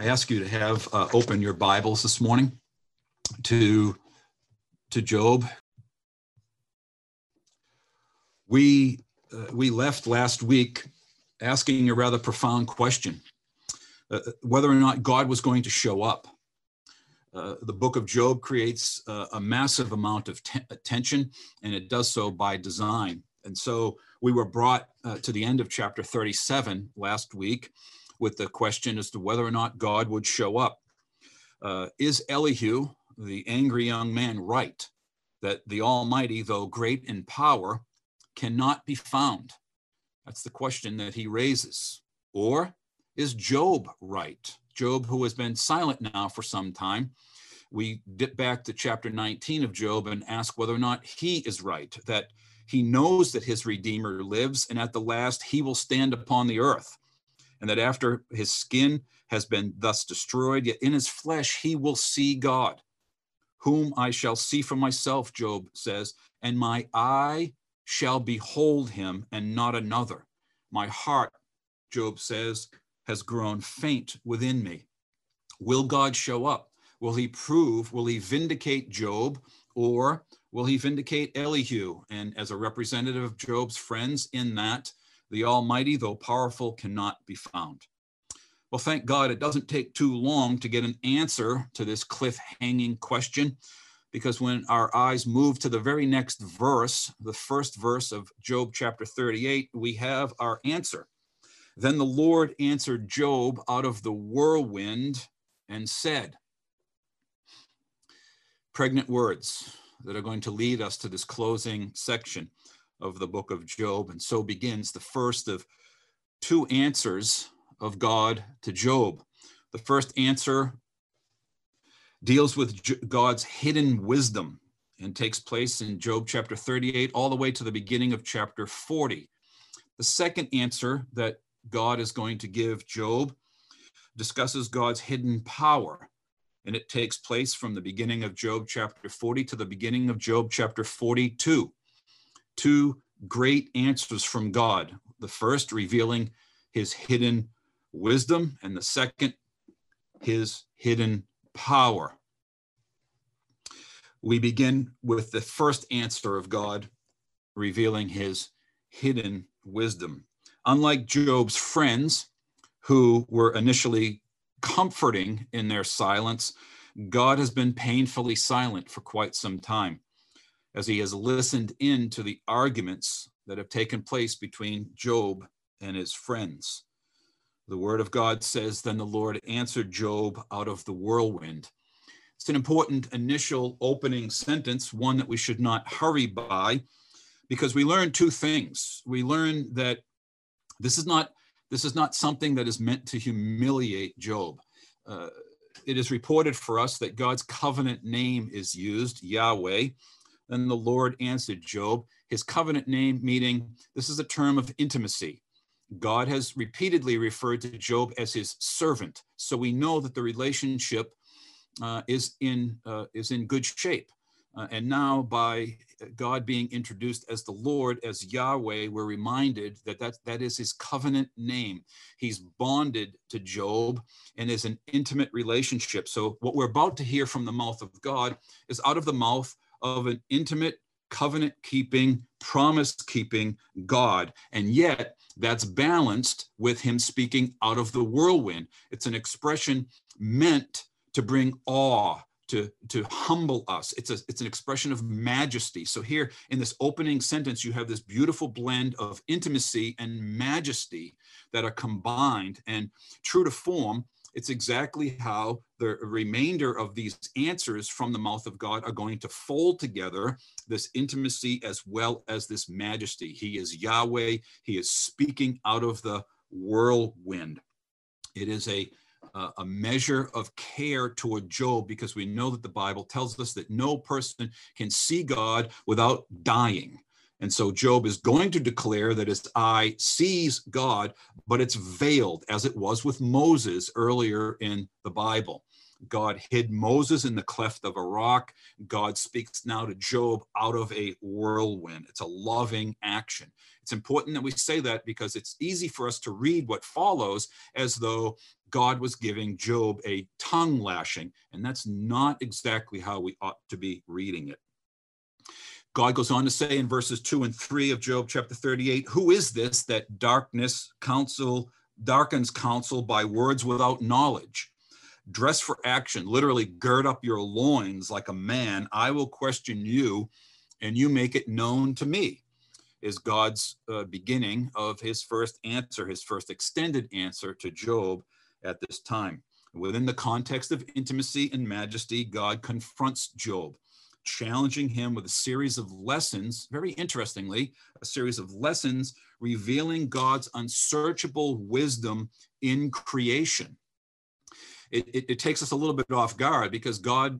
I ask you to have open your Bibles this morning to Job. We left last week asking a rather profound question, whether or not God was going to show up. The book of Job creates a massive amount of tension, and it does so by design. And so we were brought to the end of chapter 37 last week with the question as to whether or not God would show up. Is Elihu, the angry young man, right that the Almighty, though great in power, cannot be found? That's the question that he raises. Or is Job right? Job, who has been silent now for some time. We dip back to chapter 19 of Job and ask whether or not he is right, that he knows that his Redeemer lives, and at the last he will stand upon the earth, and that after his skin has been thus destroyed, yet in his flesh he will see God, whom I shall see for myself, Job says, and my eye shall behold him and not another. My heart, Job says, has grown faint within me. Will God show up? Will he vindicate Job, or will he vindicate Elihu? And as a representative of Job's friends in that, the Almighty, though powerful, cannot be found. Well, thank God it doesn't take too long to get an answer to this cliff-hanging question, because when our eyes move to the very next verse, the first verse of Job chapter 38, we have our answer. Then the Lord answered Job out of the whirlwind and said. Pregnant words that are going to lead us to this closing section of the book of Job. And so begins the first of two answers of God to Job. The first answer deals with God's hidden wisdom and takes place in Job chapter 38 all the way to the beginning of chapter 40. The second answer that God is going to give Job discusses God's hidden power, and it takes place from the beginning of Job chapter 40 to the beginning of Job chapter 42. Two great answers from God. The first revealing his hidden wisdom, and the second, his hidden power. We begin with the first answer of God revealing his hidden wisdom. Unlike Job's friends, who were initially comforting in their silence, God has been painfully silent for quite some time, as he has listened in to the arguments that have taken place between Job and his friends. The word of God says, then the Lord answered Job out of the whirlwind. It's an important initial opening sentence, one that we should not hurry by, because we learn two things. We learn that this is not something that is meant to humiliate Job. It is reported for us that God's covenant name is used, Yahweh. Then the Lord answered Job. His covenant name, meaning this is a term of intimacy. God has repeatedly referred to Job as his servant. So we know that the relationship is in good shape. And now by God being introduced as the Lord, as Yahweh, we're reminded that is his covenant name. He's bonded to Job and is an intimate relationship. So what we're about to hear from the mouth of God is out of the mouth of an intimate, covenant-keeping, promise-keeping God. And yet that's balanced with him speaking out of the whirlwind. It's an expression meant to bring awe, to humble us. It's an expression of majesty. So here in this opening sentence, you have this beautiful blend of intimacy and majesty that are combined. And true to form, it's exactly how the remainder of these answers from the mouth of God are going to fold together this intimacy as well as this majesty. He is Yahweh. He is speaking out of the whirlwind. It is a measure of care toward Job, because we know that the Bible tells us that no person can see God without dying. And so Job is going to declare that his eye sees God, but it's veiled, as it was with Moses earlier in the Bible. God hid Moses in the cleft of a rock. God speaks now to Job out of a whirlwind. It's a loving action. It's important that we say that because it's easy for us to read what follows as though God was giving Job a tongue lashing, and that's not exactly how we ought to be reading it. God goes on to say in verses 2 and 3 of Job chapter 38, who is this that darkens counsel by words without knowledge? Dress for action, literally gird up your loins like a man. I will question you, and you make it known to me, is God's beginning of his first answer, his first extended answer to Job at this time. Within the context of intimacy and majesty, God confronts Job, challenging him with a series of lessons, very interestingly, a series of lessons revealing God's unsearchable wisdom in creation. It takes us a little bit off guard because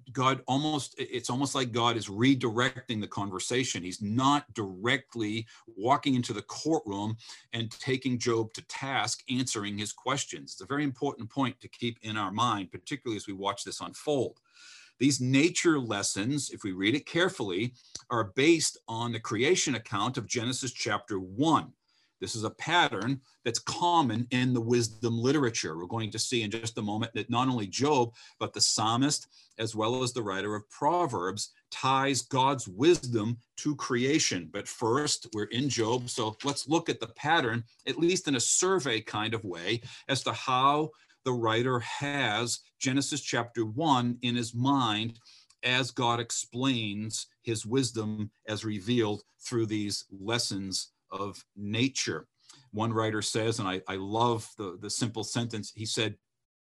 it's almost like God is redirecting the conversation. He's not directly walking into the courtroom and taking Job to task, answering his questions. It's a very important point to keep in our mind, particularly as we watch this unfold. These nature lessons, if we read it carefully, are based on the creation account of Genesis chapter 1. This is a pattern that's common in the wisdom literature. We're going to see in just a moment that not only Job, but the psalmist, as well as the writer of Proverbs, ties God's wisdom to creation. But first, we're in Job, so let's look at the pattern, at least in a survey kind of way, as to how the writer has Genesis chapter 1 in his mind as God explains his wisdom as revealed through these lessons of nature. One writer says, and I love the simple sentence, he said,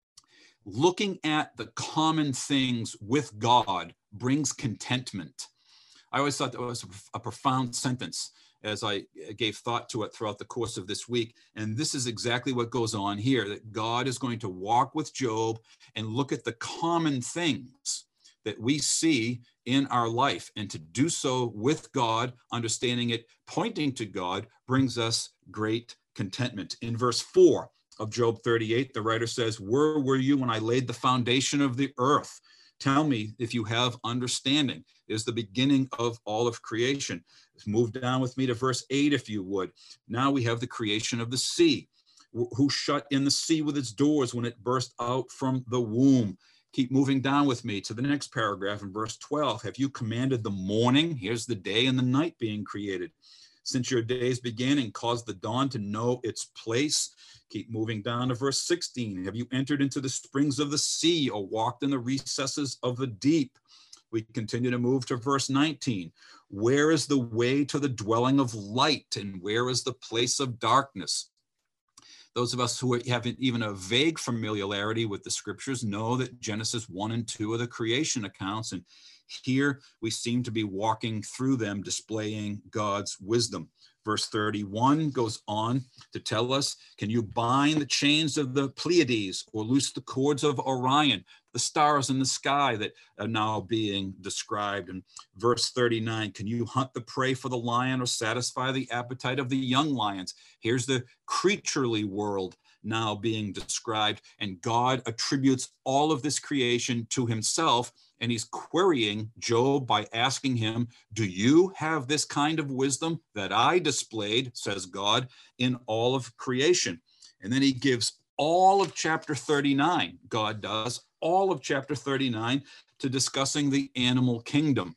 looking at the common things with God brings contentment. I always thought that was a profound sentence as I gave thought to it throughout the course of this week. And this is exactly what goes on here, that God is going to walk with Job and look at the common things that we see in our life. And to do so with God, understanding it, pointing to God, brings us great contentment. In verse 4 of Job 38, the writer says, where were you when I laid the foundation of the earth? Tell me if you have understanding. It is the beginning of all of creation. Let's move down with me to verse 8, if you would. Now we have the creation of the sea. Who shut in the sea with its doors when it burst out from the womb? Keep moving down with me to the next paragraph in verse 12. Have you commanded the morning? Here's the day and the night being created. Since your days began and caused the dawn to know its place. Keep moving down to verse 16. Have you entered into the springs of the sea or walked in the recesses of the deep? We continue to move to verse 19. Where is the way to the dwelling of light and where is the place of darkness? Those of us who have even a vague familiarity with the scriptures know that Genesis 1 and 2 are the creation accounts, and here we seem to be walking through them, displaying God's wisdom. Verse 31 goes on to tell us, can you bind the chains of the Pleiades or loose the cords of Orion, the stars in the sky that are now being described? And verse 39, can you hunt the prey for the lion or satisfy the appetite of the young lions? Here's the creaturely world now being described, and God attributes all of this creation to himself, and he's querying Job by asking him, do you have this kind of wisdom that I displayed, says God, in all of creation? And then he gives all of chapter 39, God does, all of chapter 39 to discussing the animal kingdom.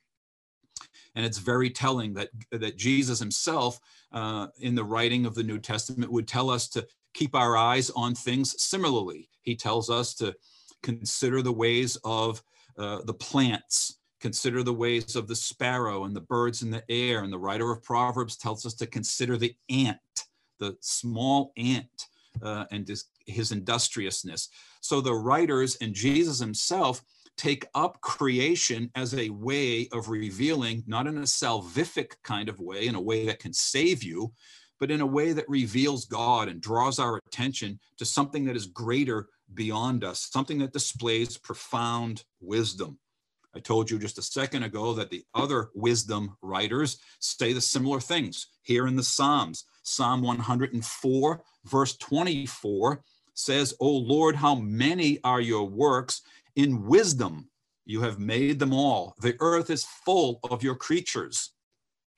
And it's very telling that Jesus himself, in the writing of the New Testament, would tell us to keep our eyes on things similarly. He tells us to consider the ways of the plants, consider the ways of the sparrow and the birds in the air. And the writer of Proverbs tells us to consider the ant, the small ant, and his industriousness. So the writers and Jesus himself take up creation as a way of revealing, not in a salvific kind of way, in a way that can save you, but in a way that reveals God and draws our attention to something that is greater beyond us, something that displays profound wisdom. I told you just a second ago that the other wisdom writers say the similar things. Here in the Psalms, Psalm 104, verse 24 says, O Lord, how many are your works? In wisdom you have made them all. The earth is full of your creatures.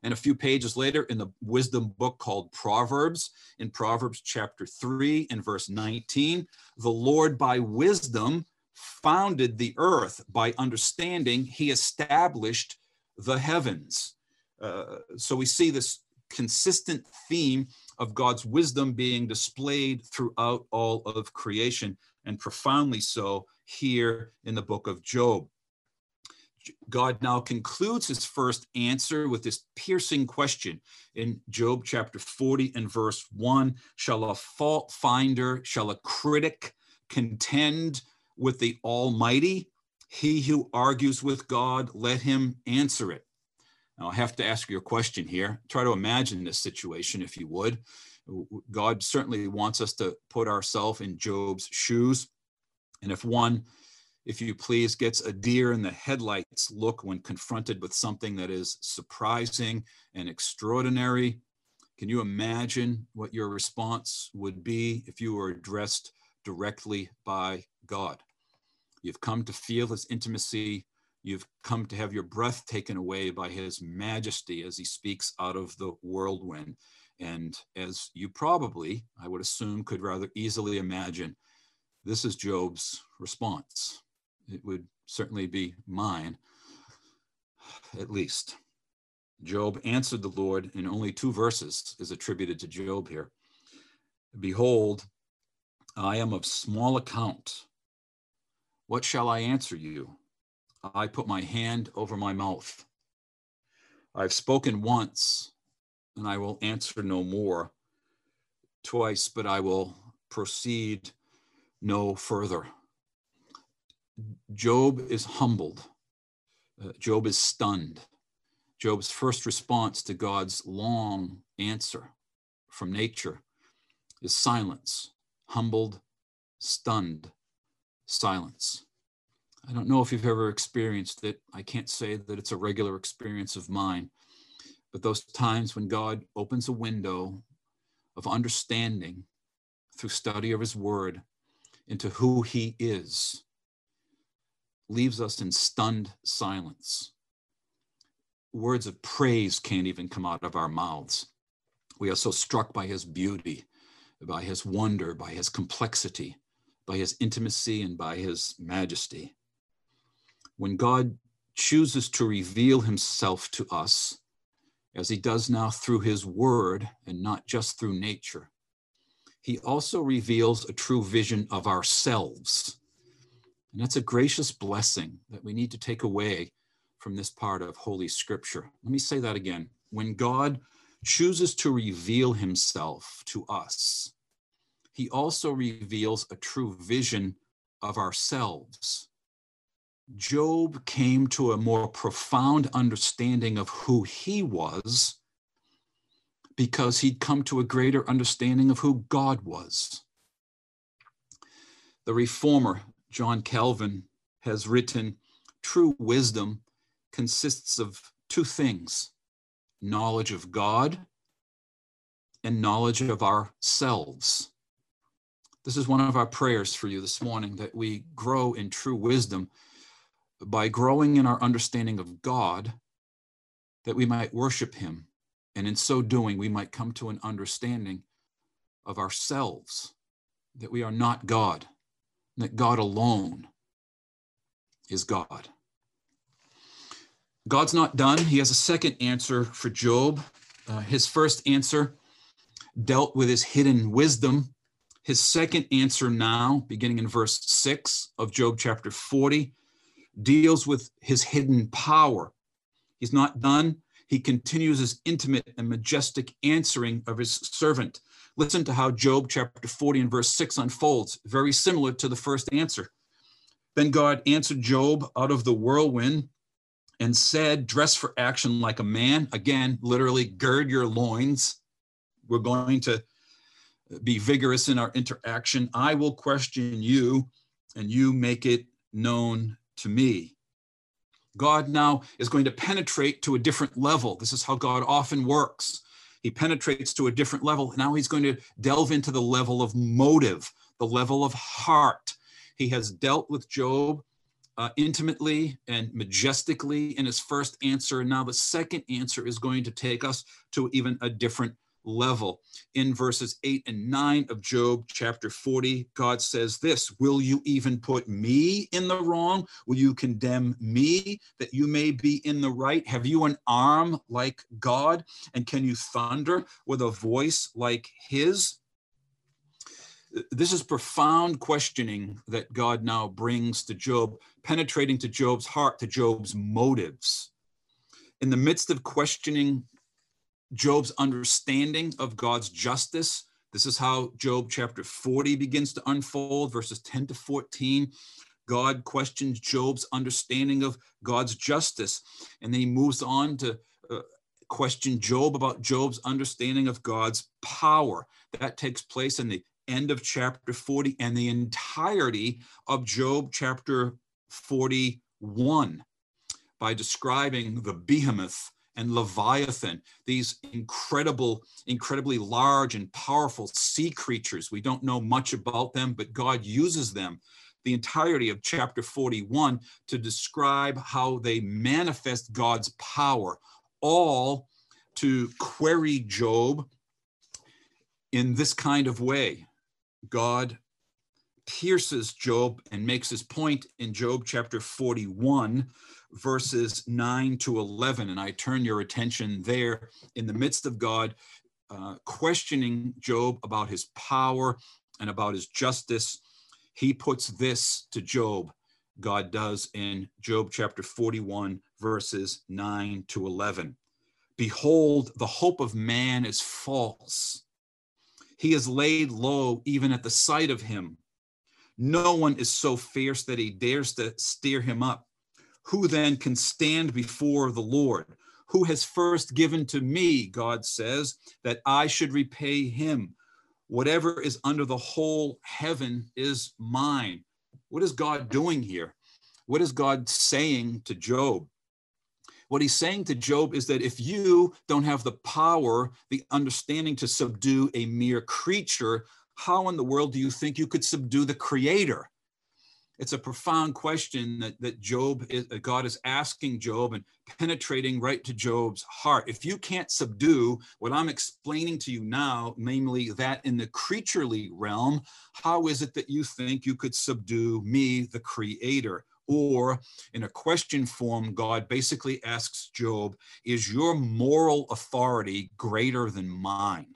And a few pages later in the wisdom book called Proverbs, in Proverbs chapter 3 and verse 19, the Lord by wisdom founded the earth. By understanding, he established the heavens. So we see this consistent theme of God's wisdom being displayed throughout all of creation, and profoundly so here in the book of Job. God now concludes his first answer with this piercing question in Job chapter 40 and verse 1. Shall a fault finder, shall a critic contend with the Almighty? He who argues with God, let him answer it. Now, I have to ask you a question here. Try to imagine this situation, if you would. God certainly wants us to put ourselves in Job's shoes. And if one, if you please, gets a deer in the headlights look when confronted with something that is surprising and extraordinary, can you imagine what your response would be if you were addressed directly by God? You've come to feel his intimacy. You've come to have your breath taken away by his majesty as he speaks out of the whirlwind. And as you probably, I would assume, could rather easily imagine, this is Job's response. It would certainly be mine, at least. Job answered the Lord in only 2 verses is attributed to Job here. Behold, I am of small account. What shall I answer you? I put my hand over my mouth. I've spoken once, and I will answer no more. Twice, but I will proceed no further. Job is humbled. Job is stunned. Job's first response to God's long answer from nature is silence. Humbled, stunned, silence. I don't know if you've ever experienced it. I can't say that it's a regular experience of mine, but those times when God opens a window of understanding through study of his word into who he is, leaves us in stunned silence. Words of praise can't even come out of our mouths. We are so struck by his beauty, by his wonder, by his complexity, by his intimacy, and by his majesty. When God chooses to reveal himself to us, as he does now through his word and not just through nature, he also reveals a true vision of ourselves. And that's a gracious blessing that we need to take away from this part of Holy Scripture. Let me say that again. When God chooses to reveal himself to us, he also reveals a true vision of ourselves. Job came to a more profound understanding of who he was because he'd come to a greater understanding of who God was. The reformer, John Calvin, has written, true wisdom consists of 2 things, knowledge of God and knowledge of ourselves. This is one of our prayers for you this morning, that we grow in true wisdom by growing in our understanding of God, that we might worship him. And in so doing, we might come to an understanding of ourselves, that we are not God, that God alone is God. God's not done. He has a second answer for Job. His first answer dealt with his hidden wisdom. His second answer now, beginning in verse 6 of Job chapter 40, deals with his hidden power. He's not done. He continues his intimate and majestic answering of his servant. Listen to how Job chapter 40 and verse 6 unfolds, very similar to the first answer. Then God answered Job out of the whirlwind and said, dress for action like a man. Again, literally, gird your loins. We're going to be vigorous in our interaction. I will question you, and you make it known to me. God now is going to penetrate to a different level. This is how God often works. He penetrates to a different level. And now he's going to delve into the level of motive, the level of heart. He has dealt with Job intimately and majestically in his first answer. And now the second answer is going to take us to even a different level. In verses 8 and 9 of Job chapter 40, God says this: will you even put me in the wrong? Will you condemn me that you may be in the right? Have you an arm like God? And can you thunder with a voice like his? This is profound questioning that God now brings to Job, penetrating to Job's heart, to Job's motives. In the midst of questioning Job's understanding of God's justice, this is how Job chapter 40 begins to unfold, verses 10 to 14. God questions Job's understanding of God's justice, and then he moves on to question Job about Job's understanding of God's power. That takes place in the end of chapter 40 and the entirety of Job chapter 41 by describing the behemoth and Leviathan, these incredibly large and powerful sea creatures. We don't know much about them, but God uses them, the entirety of chapter 41, to describe how they manifest God's power, all to query Job in this kind of way. God pierces Job and makes his point in Job chapter 41, verses 9 to 11. And I turn your attention there. In the midst of God questioning Job about his power and about his justice, he puts this to Job. God does in Job chapter 41, verses 9 to 11. Behold, the hope of man is false. He is laid low even at the sight of him. No one is so fierce that he dares to stir him up. Who then can stand before the Lord? Who has first given to me, God says, that I should repay him? Whatever is under the whole heaven is mine. What is God doing here? What is God saying to Job? What he's saying to Job is that if you don't have the power, the understanding to subdue a mere creature, how in the world do you think you could subdue the Creator? It's a profound question that God is asking Job and penetrating right to Job's heart. If you can't subdue what I'm explaining to you now, namely that in the creaturely realm, how is it that you think you could subdue me, the Creator? Or in a question form, God basically asks Job, is your moral authority greater than mine?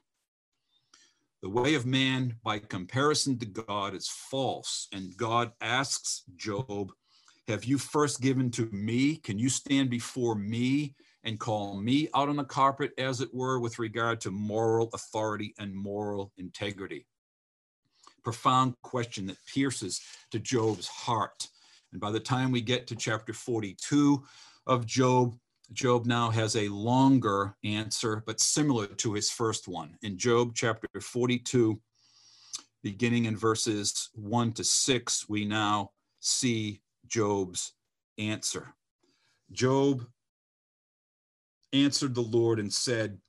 The way of man, by comparison to God, is false. And God asks Job, have you first given to me? Can you stand before me and call me out on the carpet, as it were, with regard to moral authority and moral integrity? Profound question that pierces to Job's heart. And by the time we get to chapter 42 of Job, Job now has a longer answer, but similar to his first one. In Job chapter 42, beginning in verses 1 to 6, we now see Job's answer. Job answered the Lord and said,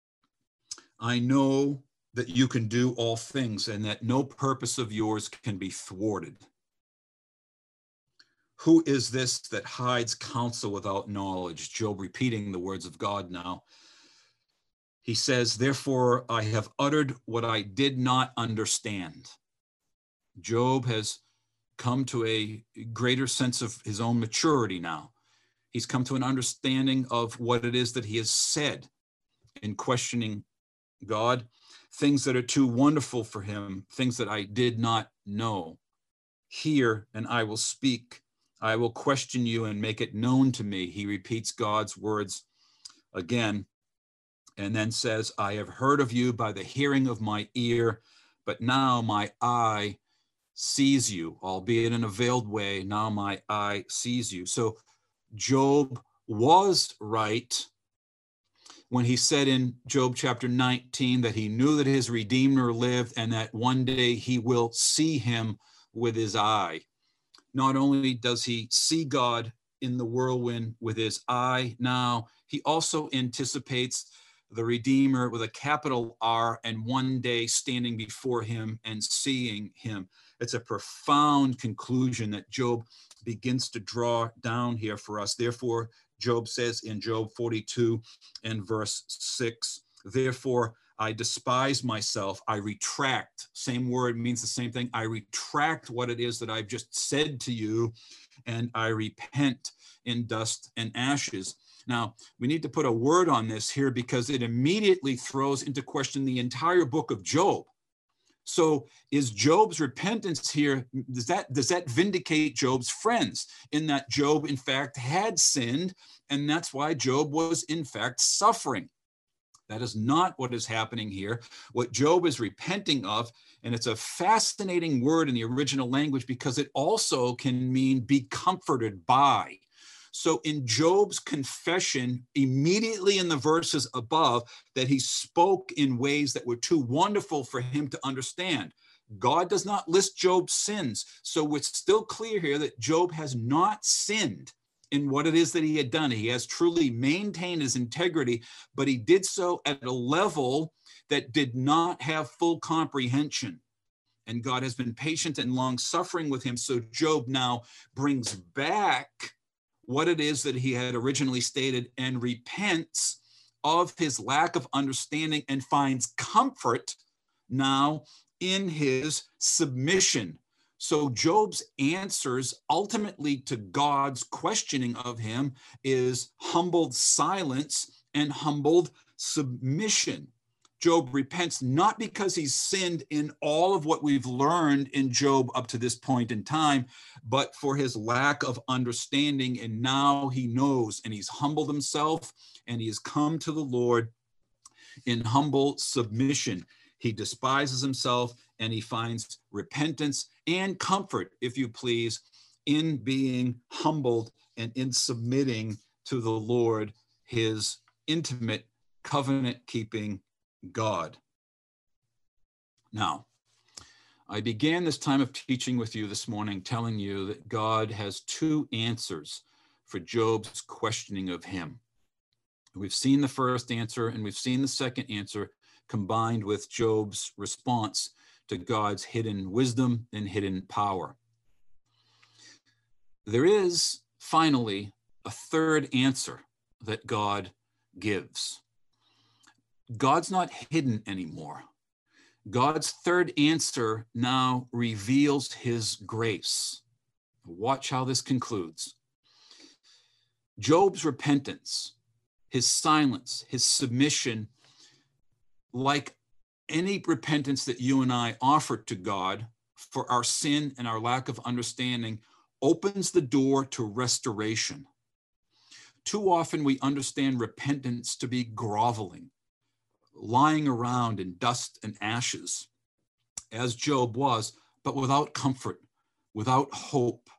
I know that you can do all things and that no purpose of yours can be thwarted. Who is this that hides counsel without knowledge? Job repeating the words of God now. He says, therefore, I have uttered what I did not understand. Job has come to a greater sense of his own maturity now. He's come to an understanding of what it is that he has said in questioning God, things that are too wonderful for him, things that I did not know. Hear, and I will speak. I will question you and make it known to me. He repeats God's words again, and then says, I have heard of you by the hearing of my ear, but now my eye sees you, albeit in a veiled way. Now my eye sees you. So Job was right when he said in Job chapter 19 that he knew that his Redeemer lived and that one day he will see him with his eye. Not only does he see God in the whirlwind with his eye now, he also anticipates the Redeemer with a capital R and one day standing before him and seeing him. It's a profound conclusion that Job begins to draw down here for us. Therefore, Job says in Job 42 and verse 6, therefore, I despise myself. I retract. Same word means the same thing. I retract what it is that I've just said to you, and I repent in dust and ashes. Now, we need to put a word on this here because it immediately throws into question the entire book of Job. So is Job's repentance here, does that vindicate Job's friends in that Job, in fact, had sinned, and that's why Job was, in fact, suffering? That is not what is happening here. What Job is repenting of, and it's a fascinating word in the original language because it also can mean be comforted by. So in Job's confession, immediately in the verses above, that he spoke in ways that were too wonderful for him to understand. God does not list Job's sins. So it's still clear here that Job has not sinned in what it is that he had done. He has truly maintained his integrity, but he did so at a level that did not have full comprehension. And God has been patient and long-suffering with him. So Job now brings back what it is that he had originally stated and repents of his lack of understanding and finds comfort now in his submission. So Job's answers ultimately to God's questioning of him is humbled silence and humbled submission. Job repents not because he's sinned in all of what we've learned in Job up to this point in time, but for his lack of understanding. And now he knows, and he's humbled himself, and he has come to the Lord in humble submission. He despises himself, and he finds repentance and comfort, if you please, in being humbled and in submitting to the Lord, his intimate covenant-keeping God. Now, I began this time of teaching with you this morning telling you that God has two answers for Job's questioning of him. We've seen the first answer and we've seen the second answer combined with Job's response to God's hidden wisdom and hidden power. There is finally a third answer that God gives. God's not hidden anymore. God's third answer now reveals his grace. Watch how this concludes. Job's repentance, his silence, his submission, like any repentance that you and I offer to God for our sin and our lack of understanding, opens the door to restoration. Too often we understand repentance to be groveling, lying around in dust and ashes, as Job was, but without comfort, without hope.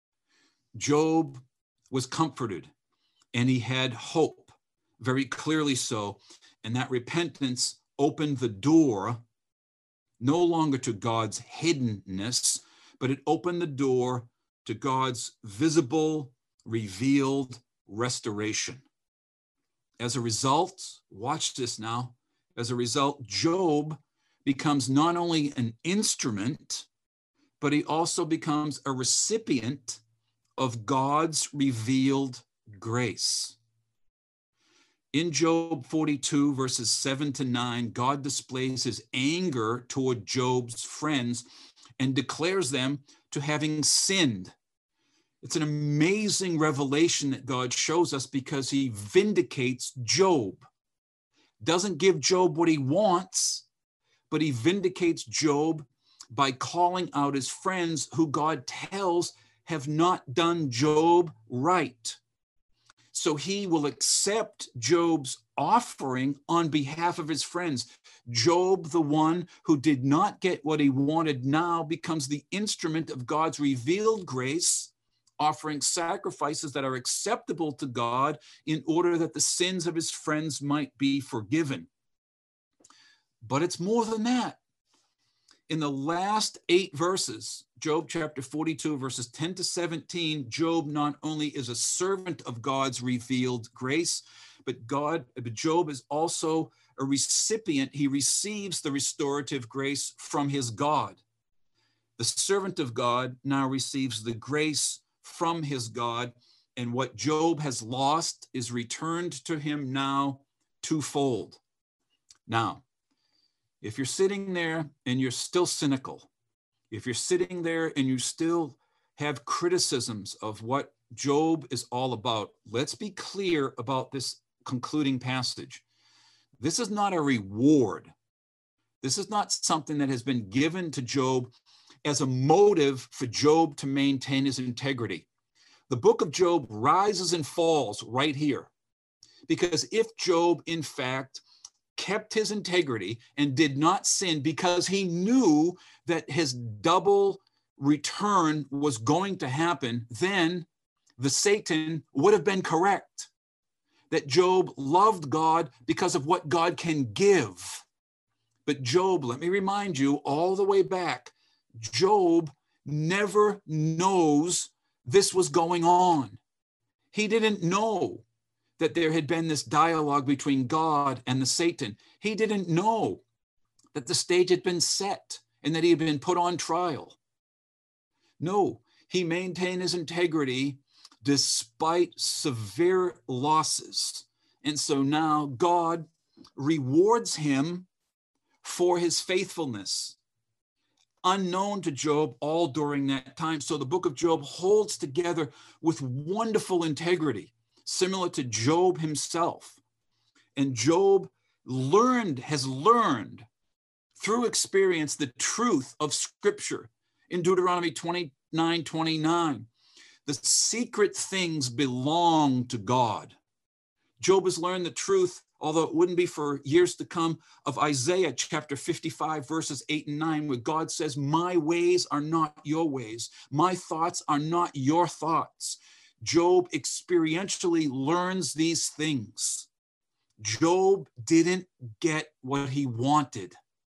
Job was comforted, and he had hope, very clearly so, and that repentance opened the door no longer to God's hiddenness, but it opened the door to God's visible, revealed restoration. As a result, watch this now, as a result, Job becomes not only an instrument, but he also becomes a recipient of God's revealed grace. In Job 42, verses 7 to 9, God displays his anger toward Job's friends and declares them to having sinned. It's an amazing revelation that God shows us because he vindicates Job. Doesn't give Job what he wants, but he vindicates Job by calling out his friends who God tells have not done Job right. So he will accept Job's offering on behalf of his friends. Job, the one who did not get what he wanted, now becomes the instrument of God's revealed grace, offering sacrifices that are acceptable to God in order that the sins of his friends might be forgiven. But it's more than that. In the last 8 verses, Job chapter 42, verses 10 to 17, Job not only is a servant of God's revealed grace, but Job is also a recipient. He receives the restorative grace from his God. The servant of God now receives the grace from his God, and what Job has lost is returned to him now twofold. Now, if you're sitting there and you're still cynical, if you're sitting there and you still have criticisms of what Job is all about, let's be clear about this concluding passage. This is not a reward. This is not something that has been given to Job as a motive for Job to maintain his integrity. The book of Job rises and falls right here. Because if Job, in fact, kept his integrity and did not sin because he knew that his double return was going to happen, then the Satan would have been correct. That Job loved God because of what God can give. But Job, let me remind you, all the way back, Job never knows this was going on. He didn't know that there had been this dialogue between God and the Satan. He didn't know that the stage had been set and that he had been put on trial. No, he maintained his integrity despite severe losses. And so now God rewards him for his faithfulness, unknown to Job all during that time. So the book of Job holds together with wonderful integrity, similar to Job himself. And Job has learned through experience the truth of Scripture. In Deuteronomy 29:29, the secret things belong to God. Job has learned the truth, although it wouldn't be for years to come, of Isaiah chapter 55, verses 8 and 9, where God says, my ways are not your ways. My thoughts are not your thoughts. Job experientially learns these things. Job didn't get what he wanted.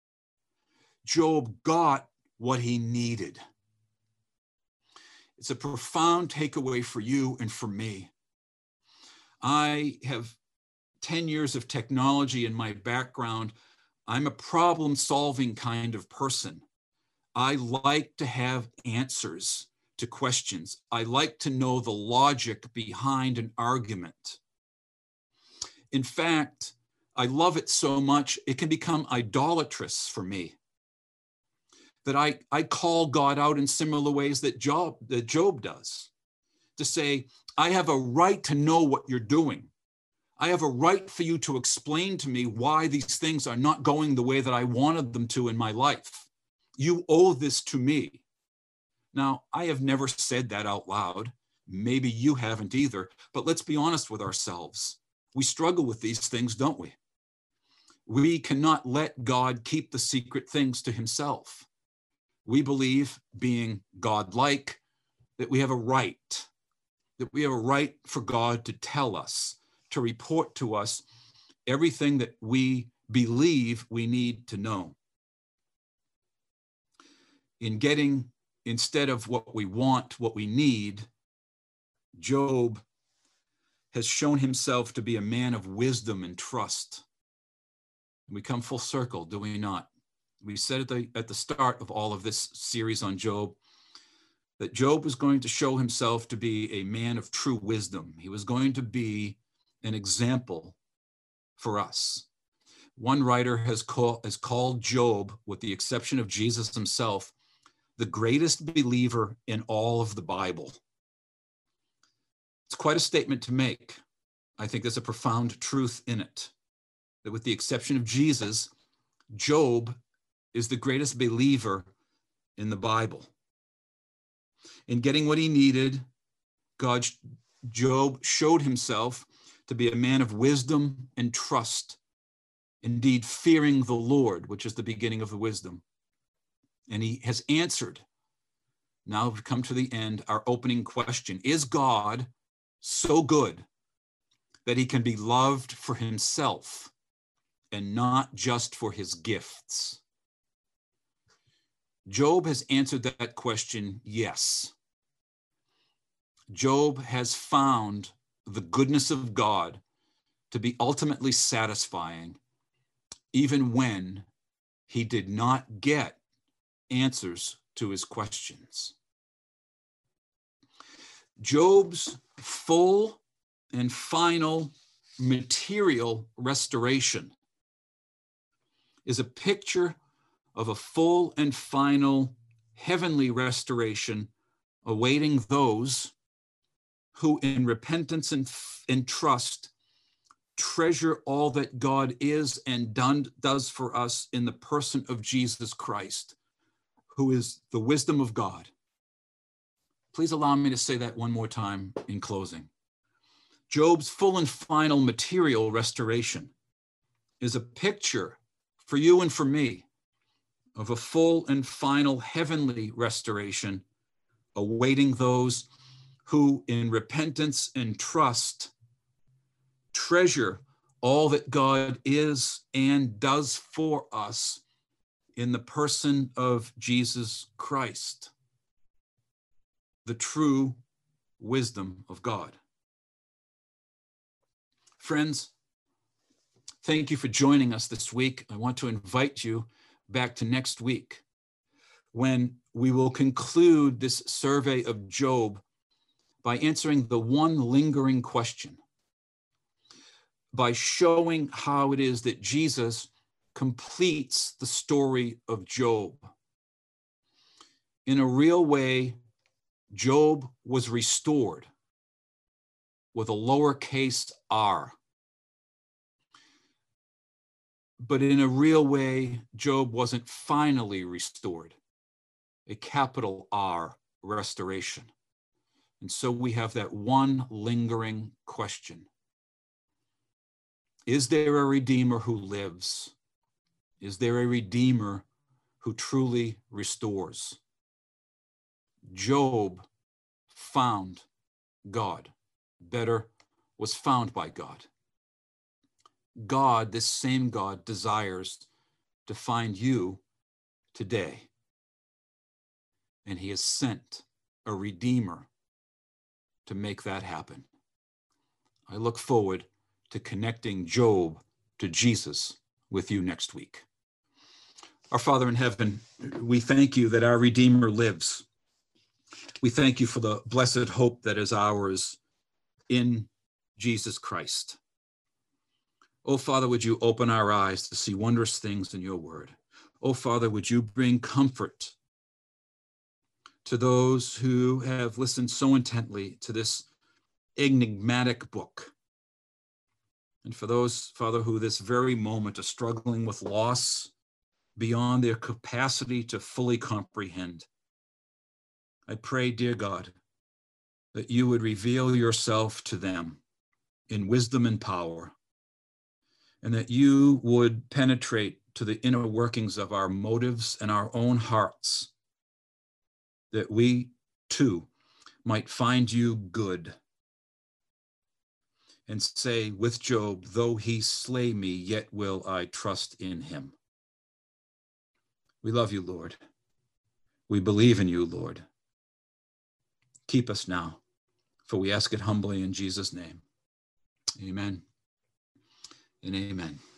Job got what he needed. It's a profound takeaway for you and for me. I have 10 years of technology in my background. I'm a problem-solving kind of person. I like to have answers to questions. I like to know the logic behind an argument. In fact, I love it so much, it can become idolatrous for me. That I call God out in similar ways that Job does. To say, I have a right to know what you're doing. I have a right for you to explain to me why these things are not going the way that I wanted them to in my life. You owe this to me. Now, I have never said that out loud. Maybe you haven't either, but let's be honest with ourselves. We struggle with these things, don't we? We cannot let God keep the secret things to himself. We believe, being God-like, that we have a right for God to tell us, to report to us everything that we believe we need to know. In getting, instead of what we want, what we need, Job has shown himself to be a man of wisdom and trust. We come full circle, do we not? We said at the start of all of this series on Job that Job was going to show himself to be a man of true wisdom. He was going to be an example for us. One writer has called Job, with the exception of Jesus himself, the greatest believer in all of the Bible. It's quite a statement to make. I think there's a profound truth in it, that with the exception of Jesus, Job is the greatest believer in the Bible. In getting what he needed, Job showed himself to be a man of wisdom and trust, indeed fearing the Lord, which is the beginning of the wisdom. And he has answered. Now we've come to the end, our opening question. Is God so good that he can be loved for himself and not just for his gifts? Job has answered that question, yes. Job has found the goodness of God to be ultimately satisfying, even when he did not get answers to his questions. Job's full and final material restoration is a picture of a full and final heavenly restoration awaiting those who in repentance and trust treasure all that God is and does for us in the person of Jesus Christ, who is the wisdom of God. Please allow me to say that one more time in closing. Job's full and final material restoration is a picture for you and for me of a full and final heavenly restoration awaiting those who in repentance and trust treasure all that God is and does for us in the person of Jesus Christ, the true wisdom of God. Friends, thank you for joining us this week. I want to invite you back to next week when we will conclude this survey of Job by answering the one lingering question, by showing how it is that Jesus completes the story of Job. In a real way, Job was restored with a lowercase r. But in a real way, Job wasn't finally restored, a capital R restoration. And so we have that one lingering question. Is there a Redeemer who lives? Is there a Redeemer who truly restores? Job found God. Better, was found by God. God, this same God, desires to find you today. And he has sent a Redeemer to make that happen. I look forward to connecting Job to Jesus with you next week. Our Father in heaven, we thank you that our Redeemer lives. We thank you for the blessed hope that is ours in Jesus Christ. Oh, Father, would you open our eyes to see wondrous things in your word? Oh, Father, would you bring comfort to those who have listened so intently to this enigmatic book? And for those, Father, who this very moment are struggling with loss beyond their capacity to fully comprehend, I pray, dear God, that you would reveal yourself to them in wisdom and power, and that you would penetrate to the inner workings of our motives and our own hearts, that we too might find you good and say with Job, though he slay me, yet will I trust in him. We love you, Lord. We believe in you, Lord. Keep us now, for we ask it humbly in Jesus' name. Amen and amen.